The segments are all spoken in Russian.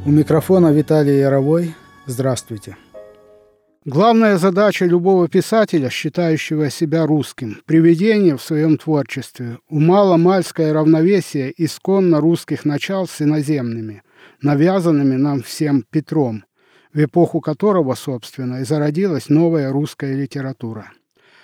У микрофона Виталий Яровой. Здравствуйте. Главная задача любого писателя, считающего себя русским, приведение в своем творчестве у маломальское равновесие исконно русских начал с иноземными, навязанными нам всем Петром, в эпоху которого, собственно, и зародилась новая русская литература.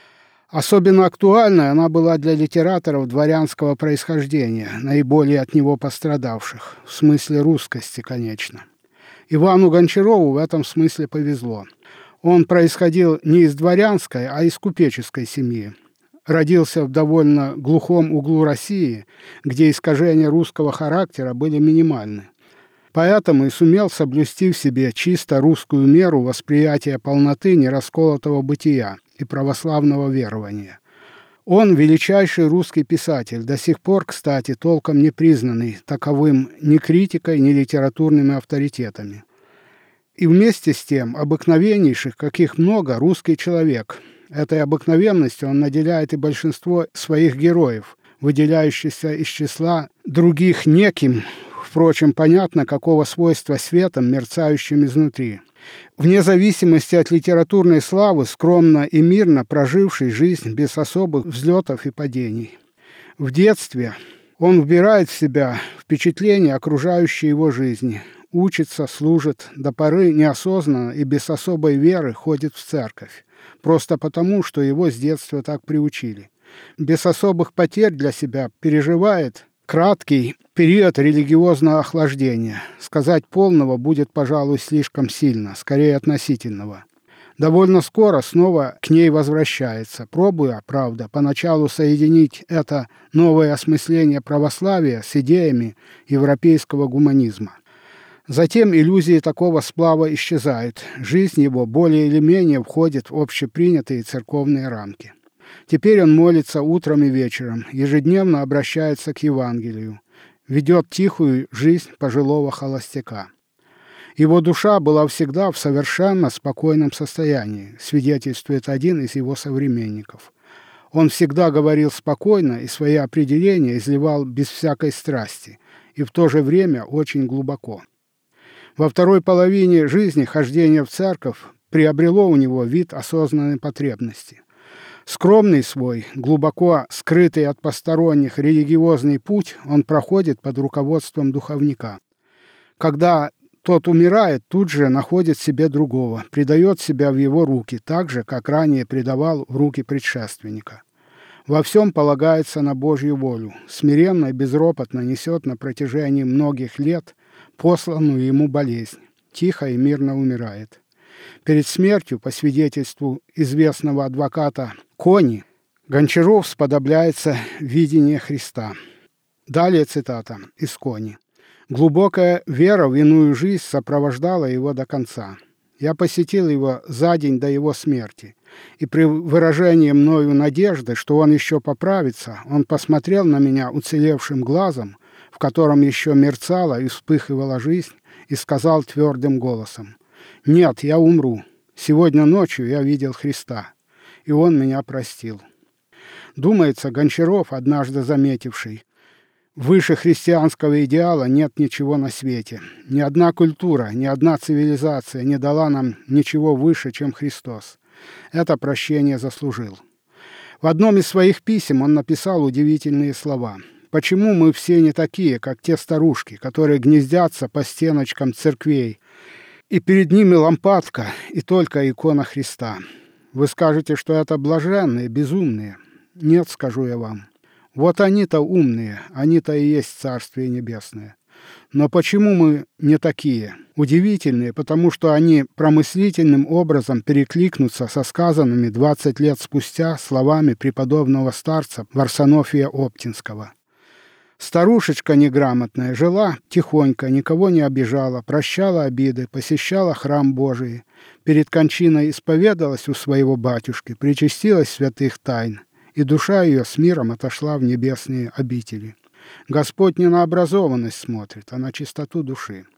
Особенно актуальной она была для литераторов дворянского происхождения, наиболее от него пострадавших, в смысле русскости, конечно. Ивану Гончарову в этом смысле повезло. Он происходил не из дворянской, а из купеческой семьи. Родился в довольно глухом углу России, где искажения русского характера были минимальны. Поэтому и сумел соблюсти в себе чисто русскую меру восприятия полноты нерасколотого бытия и православного верования. Он величайший русский писатель, до сих пор, кстати, толком не признанный таковым ни критикой, ни литературными авторитетами. И вместе с тем обыкновеннейших, каких много, русский человек. Этой обыкновенностью он наделяет и большинство своих героев, выделяющихся из числа других неким, впрочем, понятно, какого свойства светом, мерцающим изнутри. Вне зависимости от литературной славы, скромно и мирно проживший жизнь без особых взлетов и падений. В детстве он вбирает в себя впечатления окружающей его жизни, учится, служит, до поры неосознанно и без особой веры ходит в церковь, просто потому, что его с детства так приучили. Без особых потерь для себя переживает краткий период религиозного охлаждения. Сказать полного будет, пожалуй, слишком сильно, скорее относительного. Довольно скоро снова к ней возвращается, пробуя, правда, поначалу соединить это новое осмысление православия с идеями европейского гуманизма. Затем иллюзии такого сплава исчезают, жизнь его более или менее входит в общепринятые церковные рамки. Теперь он молится утром и вечером, ежедневно обращается к Евангелию, ведет тихую жизнь пожилого холостяка. Его душа была всегда в совершенно спокойном состоянии, свидетельствует один из его современников. Он всегда говорил спокойно и свои определения изливал без всякой страсти, и в то же время очень глубоко. Во второй половине жизни хождение в церковь приобрело у него вид осознанной потребности. Скромный свой, глубоко скрытый от посторонних религиозный путь он проходит под руководством духовника. Когда тот умирает, тут же находит себе другого, предает себя в его руки, так же, как ранее предавал в руки предшественника. Во всем полагается на Божью волю, смиренно и безропотно несет на протяжении многих лет посланную ему болезнь, тихо и мирно умирает. Перед смертью, по свидетельству известного адвоката Кони, Гончаров сподобляется видение Христа. Далее цитата из Кони. «Глубокая вера в иную жизнь сопровождала его до конца. Я посетил его за день до его смерти, и при выражении мною надежды, что он еще поправится, он посмотрел на меня уцелевшим глазом, в котором еще мерцала и вспыхивала жизнь, и сказал твердым голосом: «Нет, я умру. Сегодня ночью я видел Христа, и Он меня простил». Думается, Гончаров, однажды заметивший: выше христианского идеала нет ничего на свете. Ни одна культура, ни одна цивилизация не дала нам ничего выше, чем Христос. Это прощение заслужил. В одном из своих писем он написал удивительные слова. «Почему мы все не такие, как те старушки, которые гнездятся по стеночкам церквей, и перед ними лампадка и только икона Христа? Вы скажете, что это блаженные, безумные. Нет, скажу я вам. Вот они-то умные, они-то и есть Царствие Небесное. Но почему мы не такие? Удивительные, потому что они промыслительным образом перекликнутся со сказанными 20 лет спустя словами преподобного старца Варсонофия Оптинского. Старушечка неграмотная жила тихонько, никого не обижала, прощала обиды, посещала храм Божий, перед кончиной исповедалась у своего батюшки, причастилась святых тайн, и душа ее с миром отошла в небесные обители. Господь не на образованность смотрит, а на чистоту души».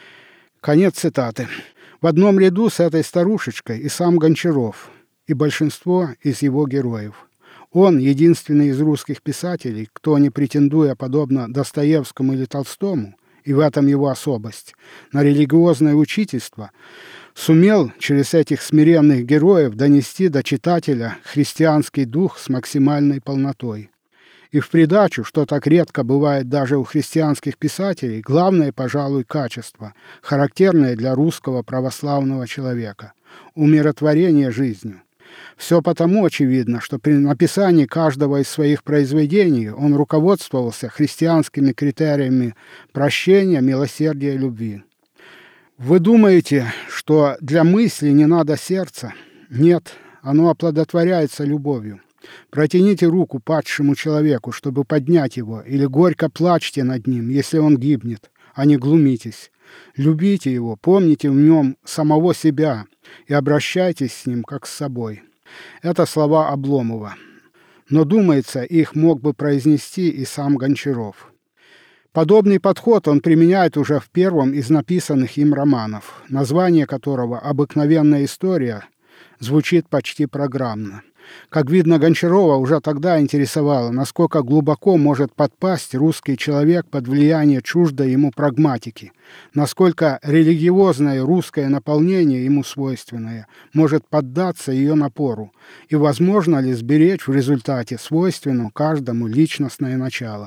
Конец цитаты. В одном ряду с этой старушечкой и сам Гончаров, и большинство из его героев. Он единственный из русских писателей, кто, не претендуя подобно Достоевскому или Толстому, и в этом его особость, на религиозное учительство, сумел через этих смиренных героев донести до читателя христианский дух с максимальной полнотой. И в придачу, что так редко бывает даже у христианских писателей, главное, пожалуй, качество, характерное для русского православного человека – умиротворение жизнью. Все потому очевидно, что при написании каждого из своих произведений он руководствовался христианскими критериями прощения, милосердия и любви. Вы думаете, что для мысли не надо сердца? Нет, оно оплодотворяется любовью. Протяните руку падшему человеку, чтобы поднять его, или горько плачьте над ним, если он гибнет, а не глумитесь. Любите его, помните в нем самого себя и обращайтесь с ним, как с собой. Это слова Обломова. Но, думается, их мог бы произнести и сам Гончаров. Подобный подход он применяет уже в первом из написанных им романов, название которого «Обыкновенная история» звучит почти программно. Как видно, Гончарова уже тогда интересовало, насколько глубоко может подпасть русский человек под влияние чуждой ему прагматики, насколько религиозное русское наполнение ему свойственное может поддаться ее напору, и возможно ли сберечь в результате свойственному каждому личностное начало.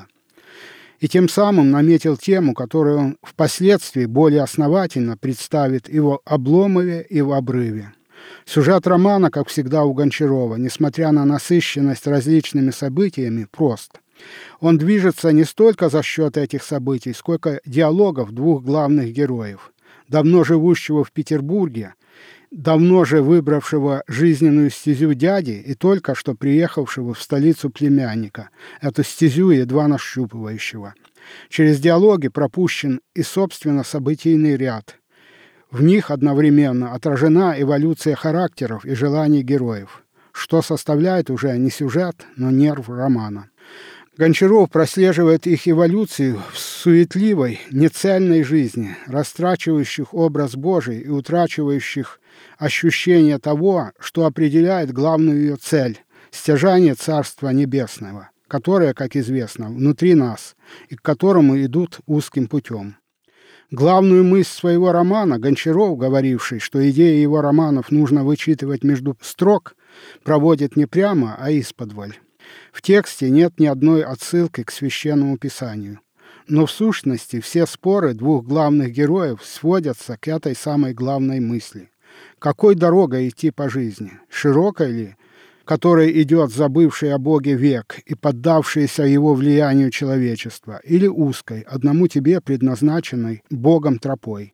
И тем самым наметил тему, которую он впоследствии более основательно представит и в Обломове, и в Обрыве. Сюжет романа, как всегда у Гончарова, несмотря на насыщенность различными событиями, прост. Он движется не столько за счет этих событий, сколько диалогов двух главных героев, давно живущего в Петербурге, давно же выбравшего жизненную стезю дяди и только что приехавшего в столицу племянника, эту стезю едва нащупывающего. Через диалоги пропущен и, собственно, событийный ряд. В них одновременно отражена эволюция характеров и желаний героев, что составляет уже не сюжет, но нерв романа. Гончаров прослеживает их эволюцию в суетливой, нецельной жизни, растрачивающих образ Божий и утрачивающих ощущение того, что определяет главную ее цель – стяжание Царства Небесного, которое, как известно, внутри нас и к которому идут узким путем. Главную мысль своего романа Гончаров, говоривший, что идеи его романов нужно вычитывать между строк, проводит не прямо, а исподволь. В тексте нет ни одной отсылки к Священному Писанию. Но в сущности все споры двух главных героев сводятся к этой самой главной мысли. Какой дорогой идти по жизни? Широкой ли, которой идет забывший о Боге век и поддавшийся его влиянию человечества, или узкой, одному тебе предназначенной Богом тропой?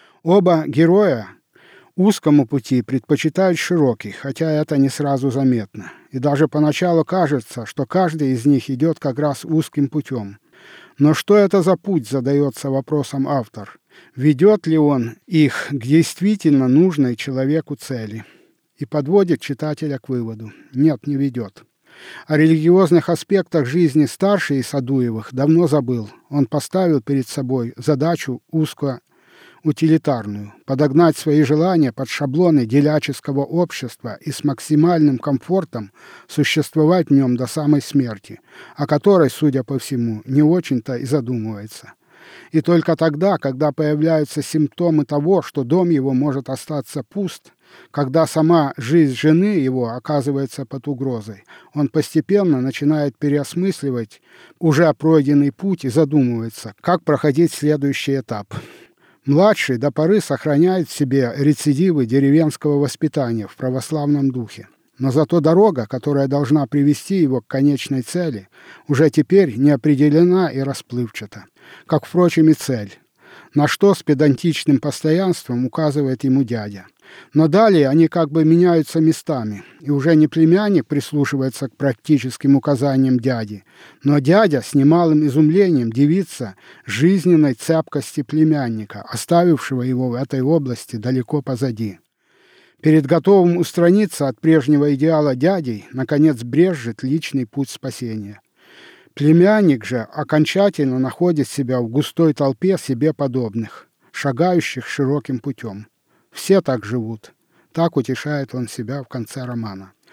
Оба героя узкому пути предпочитают широкий, хотя это не сразу заметно. И даже поначалу кажется, что каждый из них идет как раз узким путем. Но что это за путь, задается вопросом автор. Ведет ли он их к действительно нужной человеку цели? И подводит читателя к выводу. Нет, не ведет. О религиозных аспектах жизни старший из Адуевых давно забыл. Он поставил перед собой задачу узко-утилитарную – подогнать свои желания под шаблоны деляческого общества и с максимальным комфортом существовать в нем до самой смерти, о которой, судя по всему, не очень-то и задумывается. И только тогда, когда появляются симптомы того, что дом его может остаться пуст, когда сама жизнь жены его оказывается под угрозой, он постепенно начинает переосмысливать уже пройденный путь и задумывается, как проходить следующий этап. Младший до поры сохраняет в себе рецидивы деревенского воспитания в православном духе. Но зато дорога, которая должна привести его к конечной цели, уже теперь не определена и расплывчата, как, впрочем, и цель, на что с педантичным постоянством указывает ему дядя. Но далее они как бы меняются местами, и уже не племянник прислушивается к практическим указаниям дяди, но дядя с немалым изумлением дивится жизненной цепкости племянника, оставившего его в этой области далеко позади. Перед готовым устраниться от прежнего идеала дядей, наконец, брезжит личный путь спасения. Племянник же окончательно находит себя в густой толпе себе подобных, шагающих широким путем. Все так живут. Так утешает он себя в конце романа.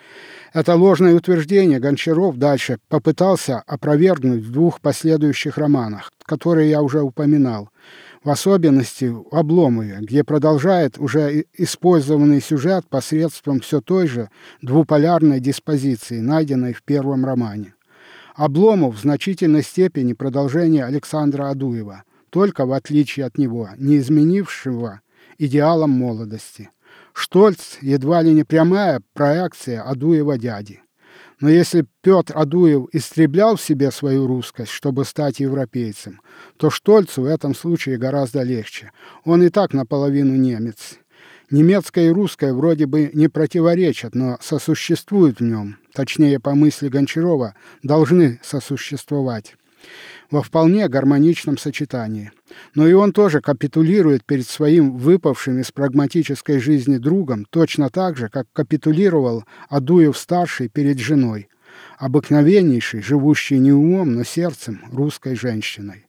Это ложное утверждение Гончаров дальше попытался опровергнуть в двух последующих романах, которые я уже упоминал, в особенности в «Обломове», где продолжает уже использованный сюжет посредством все той же двуполярной диспозиции, найденной в первом романе. «Обломов» в значительной степени продолжение Александра Адуева, только в отличие от него, не изменившего идеалом молодости. «Штольц» едва ли не прямая проекция Адуева дяди. Но если Петр Адуев истреблял в себе свою русскость, чтобы стать европейцем, то Штольцу в этом случае гораздо легче. Он и так наполовину немец. Немецкое и русское вроде бы не противоречат, но сосуществуют в нем, точнее, по мысли Гончарова, должны сосуществовать во вполне гармоничном сочетании. Но и он тоже капитулирует перед своим выпавшим из прагматической жизни другом точно так же, как капитулировал Адуев-старший перед женой, обыкновеннейшей, живущей не умом, но сердцем русской женщиной.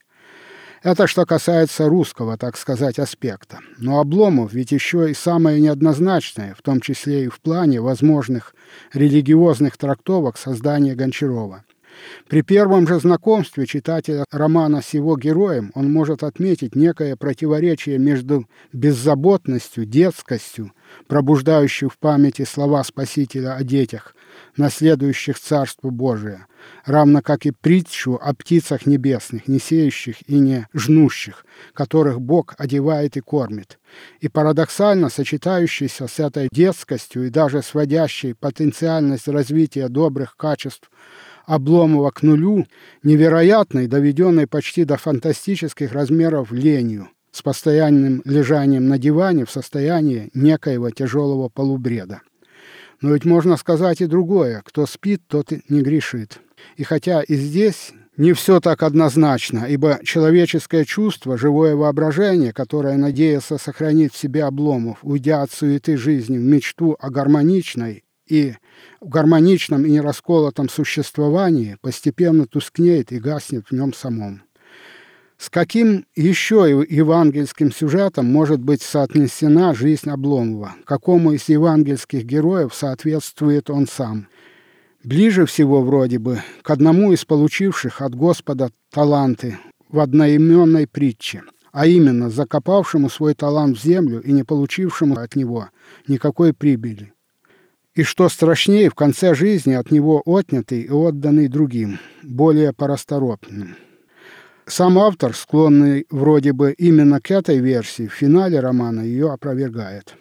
Это что касается русского, так сказать, аспекта. Но Обломов ведь еще и самое неоднозначное, в том числе и в плане возможных религиозных трактовок создания Гончарова. При первом же знакомстве читателя романа с его героем он может отметить некое противоречие между беззаботностью, детскостью, пробуждающей в памяти слова Спасителя о детях, наследующих Царство Божие, равно как и притчу о птицах небесных, не сеющих и не жнущих, которых Бог одевает и кормит, и парадоксально сочетающейся с этой детскостью и даже сводящей потенциальность развития добрых качеств Обломова к нулю, невероятной, доведенной почти до фантастических размеров ленью, с постоянным лежанием на диване в состоянии некоего тяжелого полубреда. Но ведь можно сказать и другое: кто спит, тот и не грешит. И хотя и здесь не все так однозначно, ибо человеческое чувство, живое воображение, которое надеялся сохранить в себе Обломов, уйдя от суеты жизни в мечту о гармоничной и в гармоничном и нерасколотом существовании, постепенно тускнеет и гаснет в нем самом. С каким еще евангельским сюжетом может быть соотнесена жизнь Обломова? Какому из евангельских героев соответствует он сам? Ближе всего, вроде бы, к одному из получивших от Господа таланты в одноименной притче, а именно закопавшему свой талант в землю и не получившему от него никакой прибыли. И что страшнее, в конце жизни от него отнятый и отданный другим, более порасторопным. Сам автор, склонный вроде бы именно к этой версии, в финале романа ее опровергает.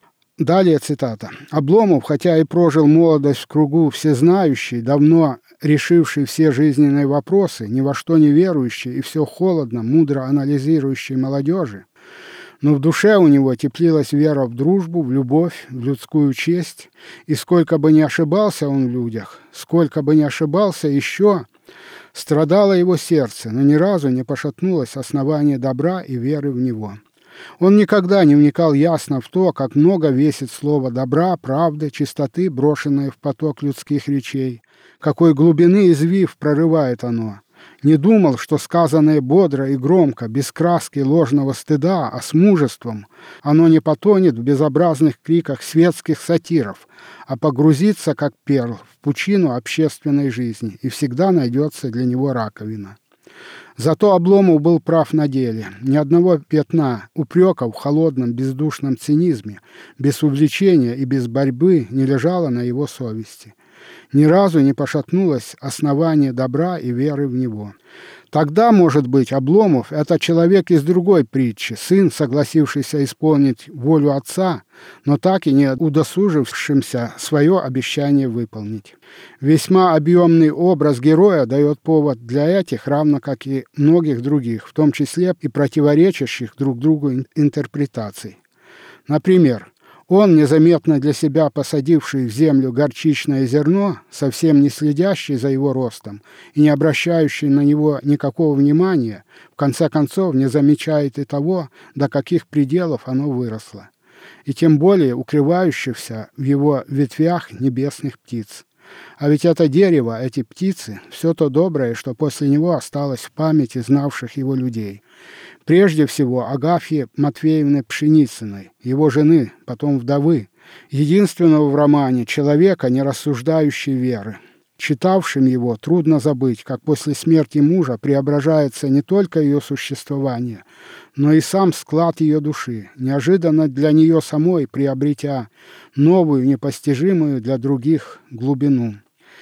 Далее цитата. «Обломов, хотя и прожил молодость в кругу всезнающей, давно решивший все жизненные вопросы, ни во что не верующий и все холодно, мудро анализирующей молодежи, но в душе у него теплилась вера в дружбу, в любовь, в людскую честь, и сколько бы ни ошибался он в людях, сколько бы ни ошибался еще, страдало его сердце, но ни разу не пошатнулось основание добра и веры в него. Он никогда не вникал ясно в то, как много весит слово добра, правды, чистоты, брошенное в поток людских речей, какой глубины извив прорывает оно. Не думал, что сказанное бодро и громко, без краски ложного стыда, а с мужеством, оно не потонет в безобразных криках светских сатиров, а погрузится, как перл, в пучину общественной жизни, и всегда найдется для него раковина. Зато Обломов был прав на деле. Ни одного пятна упрека в холодном, бездушном цинизме, без увлечения и без борьбы не лежало на его совести. Ни разу не пошатнулось основание добра и веры в него. Тогда, может быть, Обломов – это человек из другой притчи, сын, согласившийся исполнить волю отца, но так и не удосужившимся свое обещание выполнить. Весьма объемный образ героя дает повод для этих, равно как и многих других, в том числе и противоречащих друг другу интерпретаций. Например, он, незаметно для себя посадивший в землю горчичное зерно, совсем не следящий за его ростом и не обращающий на него никакого внимания, в конце концов не замечает и того, до каких пределов оно выросло, и тем более укрывающихся в его ветвях небесных птиц. А ведь это дерево, эти птицы, все то доброе, что после него осталось в памяти знавших его людей. Прежде всего Агафьи Матвеевны Пшеницыной, его жены, потом вдовы, единственного в романе человека, не рассуждающей веры. Читавшим его трудно забыть, как после смерти мужа преображается не только ее существование, но и сам склад ее души, неожиданно для нее самой приобретя новую, непостижимую для других глубину.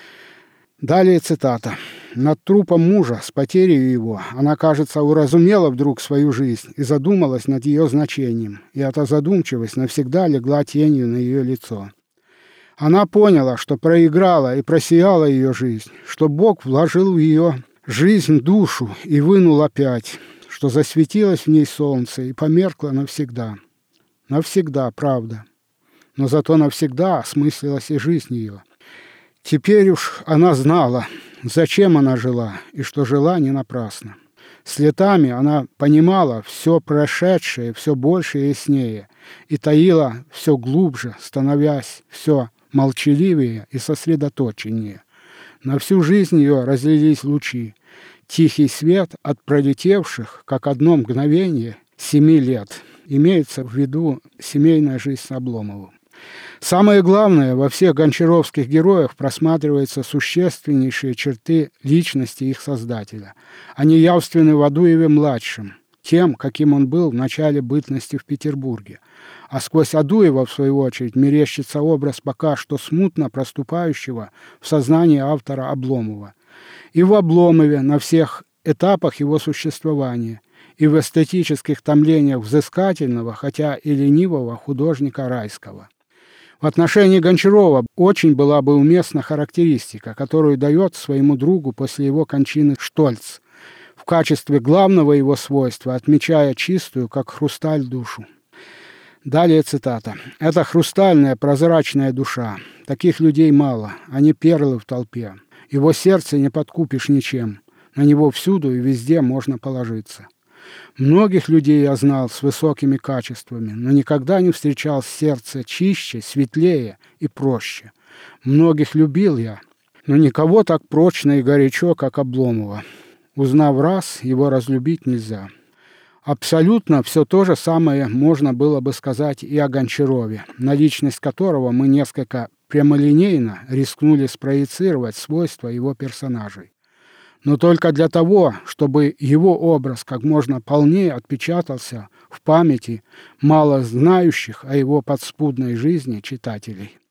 Далее цитата. «Над трупом мужа, с потерей его, она, кажется, уразумела вдруг свою жизнь и задумалась над ее значением, и эта задумчивость навсегда легла тенью на ее лицо. Она поняла, что проиграла и просияла ее жизнь, что Бог вложил в ее жизнь душу и вынул опять, что засветилось в ней солнце и померкло навсегда. Навсегда, правда. Но зато навсегда осмыслилась и жизнь ее. Теперь уж она знала, зачем она жила, и что жила не напрасно. С летами она понимала все прошедшее, все больше и яснее, и таила все глубже, становясь все молчаливее и сосредоточеннее. На всю жизнь ее разлились лучи, тихий свет от пролетевших, как одно мгновение, 7 лет. Имеется в виду семейная жизнь с Обломовым. Самое главное, во всех гончаровских героях просматриваются существеннейшие черты личности их создателя. Они явственны в Адуеве-младшем, тем, каким он был в начале бытности в Петербурге. А сквозь Адуева, в свою очередь, мерещится образ пока что смутно проступающего в сознании автора Обломова. И в Обломове на всех этапах его существования, и в эстетических томлениях взыскательного, хотя и ленивого художника Райского. В отношении Гончарова очень была бы уместна характеристика, которую дает своему другу после его кончины Штольц, в качестве главного его свойства, отмечая чистую, как хрусталь, душу. Далее цитата. «Это хрустальная, прозрачная душа. Таких людей мало, они перлы в толпе. Его сердце не подкупишь ничем, на него всюду и везде можно положиться. Многих людей я знал с высокими качествами, но никогда не встречал сердце чище, светлее и проще. Многих любил я, но никого так прочно и горячо, как Обломова. Узнав раз, его разлюбить нельзя». Абсолютно все то же самое можно было бы сказать и о Гончарове, на личность которого мы несколько прямолинейно рискнули спроецировать свойства его персонажей. Но только для того, чтобы его образ как можно полнее отпечатался в памяти мало знающих о его подспудной жизни читателей.